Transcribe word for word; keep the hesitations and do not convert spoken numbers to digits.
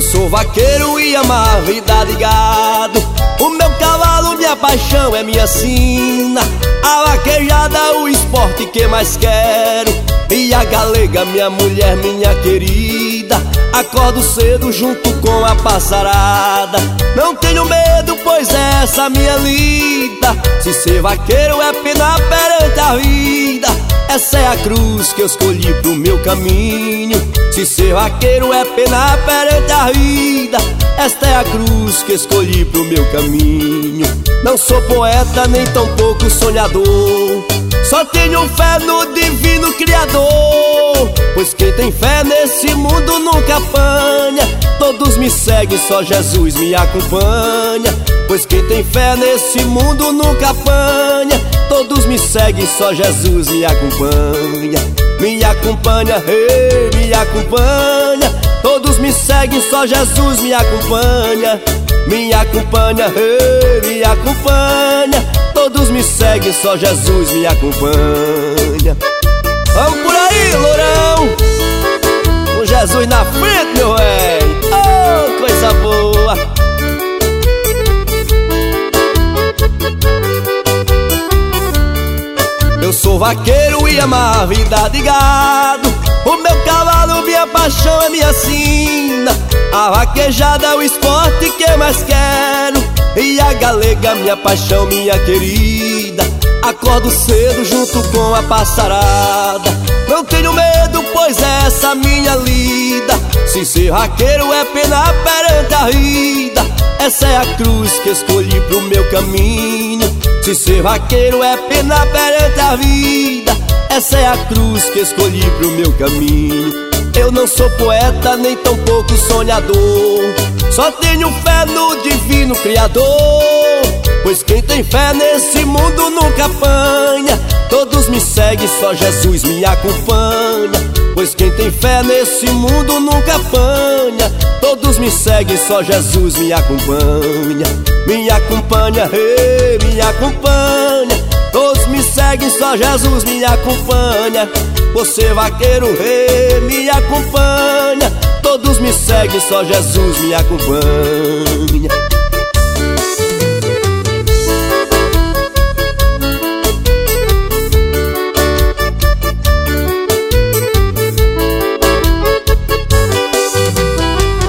sou vaqueiro e amo a vida de gado. O meu cavalo, minha paixão, é minha sina. A vaquejada, o esporte que mais quero. E a galega, minha mulher, minha querida. Acordo cedo junto com a passarada. Não tenho medo, pois é essa minha lida. Se ser vaqueiro é pena perante a vida. Essa é a cruz que eu escolhi pro meu caminho. Se ser vaqueiro é pena perante a vida. Esta é a cruz que escolhi pro meu caminho. Não sou poeta nem tampouco sonhador. Só tenho fé no divino Criador. Pois quem tem fé nesse mundo nunca apanha. Todos me seguem, só Jesus me acompanha. Pois quem tem fé nesse mundo nunca apanha. Todos me seguem, só Jesus me acompanha. Me acompanha, ei, me acompanha. Todos me seguem, só Jesus me acompanha. Me acompanha, ei, me acompanha. Todos me seguem, só Jesus me acompanha. Vamos por aí, lourão, com Jesus na frente, meu velho. Oh, coisa boa. Eu sou vaqueiro e amo a vida de gado. O meu cavalo, minha paixão, é minha sina. A vaquejada é o esporte que mais quero. E a galega, minha paixão, minha querida. Acordo cedo junto com a passarada. Não tenho medo, pois é essa minha lida. Se ser vaqueiro é pena perante a vida. Essa é a cruz que escolhi pro meu caminho. Se ser vaqueiro é pena perante a vida. Essa é a cruz que escolhi pro meu caminho. Eu não sou poeta nem tampouco sonhador. Só tenho fé no divino Criador. Pois quem tem fé nesse mundo nunca apanha. Todos me seguem, só Jesus me acompanha. Pois quem tem fé nesse mundo nunca apanha. Todos me seguem, só Jesus me acompanha. Me acompanha, ei, me acompanha. Todos me seguem, só Jesus me acompanha. Você vaqueiro, ei, me acompanha. Todos me seguem, só Jesus me acompanha.